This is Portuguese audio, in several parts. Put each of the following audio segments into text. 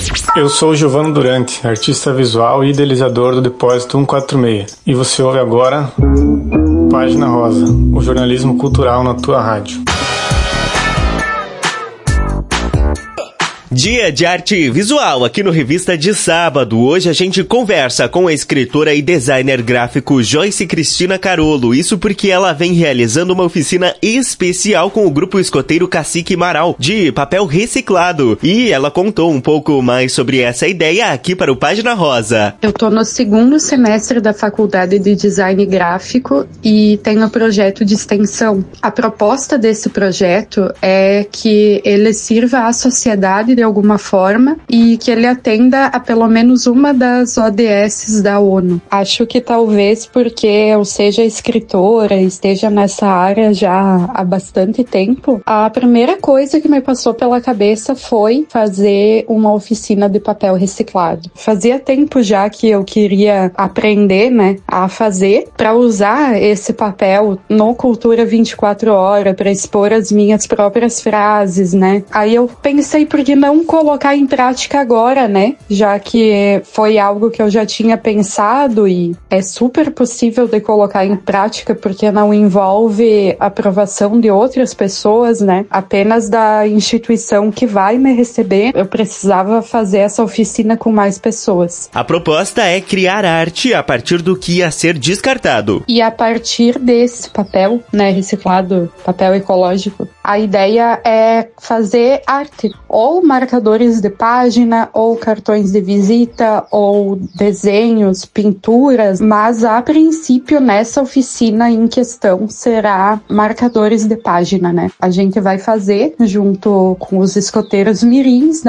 Eu sou o Giovano Durante, artista visual e idealizador do Depósito 146. E você ouve agora Página Rosa, o jornalismo cultural na tua rádio. Dia de arte visual aqui no Revista de Sábado. Hoje a gente conversa com a escritora e designer gráfico Joyce Cristina Carolo. Isso porque ela vem realizando uma oficina especial com o grupo escoteiro Cacique Marau, de papel reciclado. E ela contou um pouco mais sobre essa ideia aqui para o Página Rosa. Eu tô no segundo semestre da Faculdade de Design Gráfico e tenho um projeto de extensão. A proposta desse projeto é que ele sirva à sociedade de alguma forma e que ele atenda a pelo menos uma das ODS da ONU. Acho que talvez porque eu seja escritora e esteja nessa área já há bastante tempo, a primeira coisa que me passou pela cabeça foi fazer uma oficina de papel reciclado. Fazia tempo já que eu queria aprender, a fazer para usar esse papel no Cultura 24 Horas, para expor as minhas próprias frases, Aí eu pensei, por que não colocar em prática agora, Já que foi algo que eu já tinha pensado e é super possível de colocar em prática porque não envolve aprovação de outras pessoas, Apenas da instituição que vai me receber. Eu precisava fazer essa oficina com mais pessoas. A proposta é criar arte a partir do que ia ser descartado. E a partir desse papel, reciclado, papel ecológico, a ideia é fazer arte, ou marcadores de página, ou cartões de visita, ou desenhos, pinturas, mas a princípio nessa oficina em questão será marcadores de página, A gente vai fazer junto com os escoteiros mirins,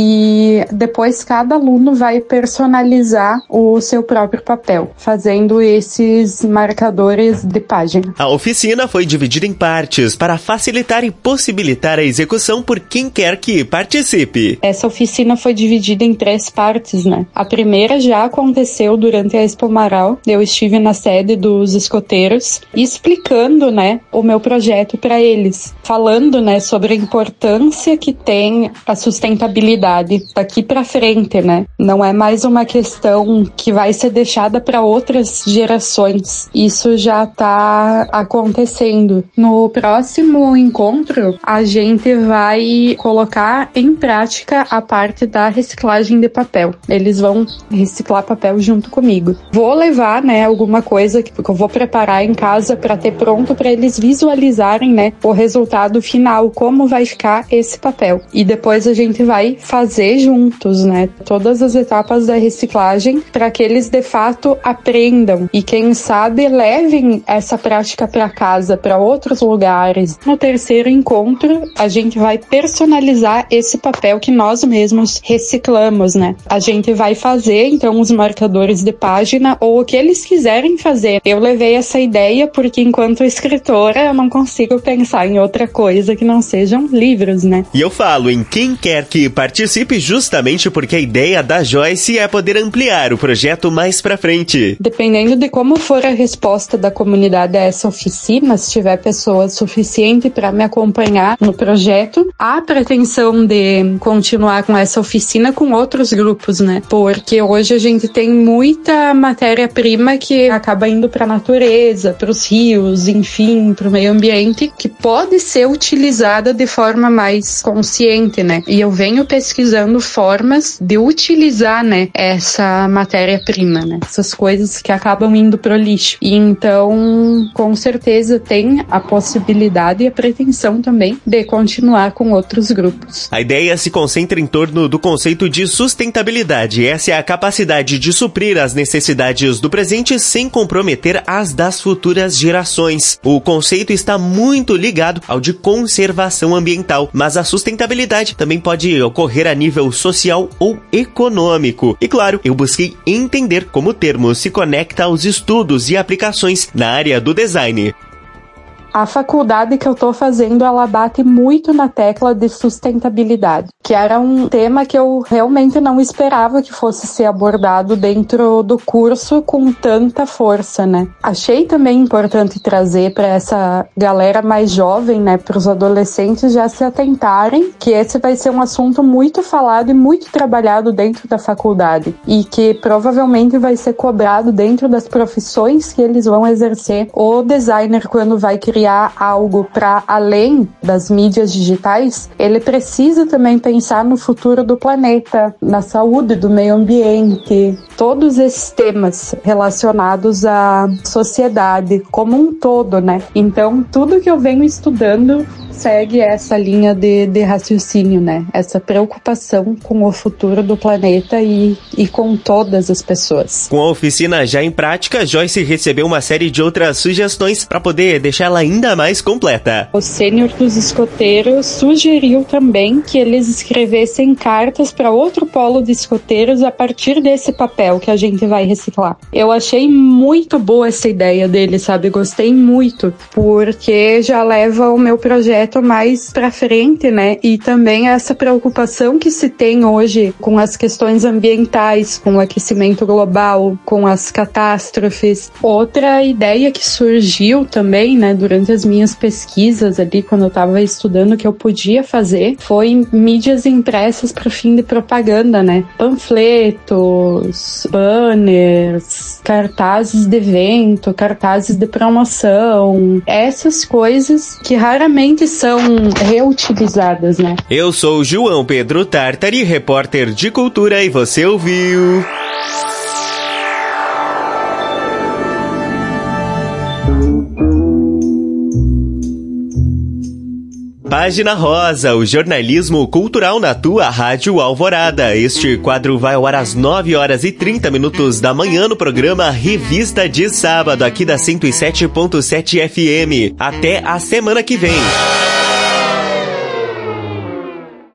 E depois cada aluno vai personalizar o seu próprio papel, fazendo esses marcadores de página. A oficina foi dividida em partes para facilitar e possibilitar a execução por quem quer que participe. Essa oficina foi dividida em 3 partes, A primeira já aconteceu durante a Expo Marau. Eu estive na sede dos escoteiros explicando, o meu projeto para eles, falando, sobre a importância que tem a sustentabilidade daqui para frente, Não é mais uma questão que vai ser deixada para outras gerações. Isso já está acontecendo. No próximo encontro, a gente vai colocar em prática a parte da reciclagem de papel. Eles vão reciclar papel junto comigo. Vou levar, alguma coisa que eu vou preparar em casa para ter pronto para eles visualizarem, o resultado final, como vai ficar esse papel. E depois a gente vai fazer juntos, todas as etapas da reciclagem para que eles de fato aprendam e quem sabe levem essa prática para casa, para outros lugares. No terceiro encontro, a gente vai personalizar esse papel que nós mesmos reciclamos, A gente vai fazer, então, os marcadores de página ou o que eles quiserem fazer. Eu levei essa ideia porque, enquanto escritora, eu não consigo pensar em outra coisa que não sejam livros, E eu falo em quem quer que participe justamente porque a ideia da Joyce é poder ampliar o projeto mais pra frente. Dependendo de como for a resposta da comunidade a essa oficina, se tiver pessoa suficiente para me acompanhar no projeto, há pretensão de continuar com essa oficina com outros grupos, Porque hoje a gente tem muita matéria-prima que acaba indo para a natureza, para os rios, enfim, para o meio ambiente, que pode ser utilizada de forma mais consciente, E eu venho pesquisando formas de utilizar, essa matéria-prima, Essas coisas que acabam indo pro lixo. E então, com certeza, tem a possibilidade e a pretensão também de continuar com outros grupos. A ideia se concentra em torno do conceito de sustentabilidade. Essa é a capacidade de suprir as necessidades do presente sem comprometer as das futuras gerações. O conceito está muito ligado ao de conservação ambiental, mas a sustentabilidade também pode ocorrer a nível social ou econômico. E claro, eu busquei entender como o termo se conecta aos estudos e aplicações na área do design. A faculdade que eu tô fazendo, ela bate muito na tecla de sustentabilidade, que era um tema que eu realmente não esperava que fosse ser abordado dentro do curso com tanta força, né? Achei também importante trazer para essa galera mais jovem, né, para os adolescentes já se atentarem que esse vai ser um assunto muito falado e muito trabalhado dentro da faculdade e que provavelmente vai ser cobrado dentro das profissões que eles vão exercer. O designer, quando vai criar algo para além das mídias digitais, ele precisa também pensar no futuro do planeta, na saúde do meio ambiente, todos esses temas relacionados à sociedade como um todo, né? Então, tudo que eu venho estudando segue essa linha de raciocínio, né? Essa preocupação com o futuro do planeta e com todas as pessoas. Com a oficina já em prática, Joyce recebeu uma série de outras sugestões para poder deixá-la ainda mais completa. O sênior dos escoteiros sugeriu também que eles escrevessem cartas para outro polo de escoteiros a partir desse papel que a gente vai reciclar. Eu achei muito boa essa ideia dele, sabe? Gostei muito, porque já leva o meu projeto mais pra frente, né? E também essa preocupação que se tem hoje com as questões ambientais, com o aquecimento global, com as catástrofes. Outra ideia que surgiu também, né, durante as minhas pesquisas ali, quando eu tava estudando, que eu podia fazer, foi mídias impressas para fim de propaganda, né? Panfletos, banners, cartazes de evento, cartazes de promoção, essas coisas que raramente são reutilizadas, né? Eu sou o João Pedro Tartari, repórter de cultura, e você ouviu... Página Rosa, o jornalismo cultural na tua Rádio Alvorada. Este quadro vai ao ar às 9h30 da manhã no programa Revista de Sábado, aqui da 107.7 FM. Até a semana que vem.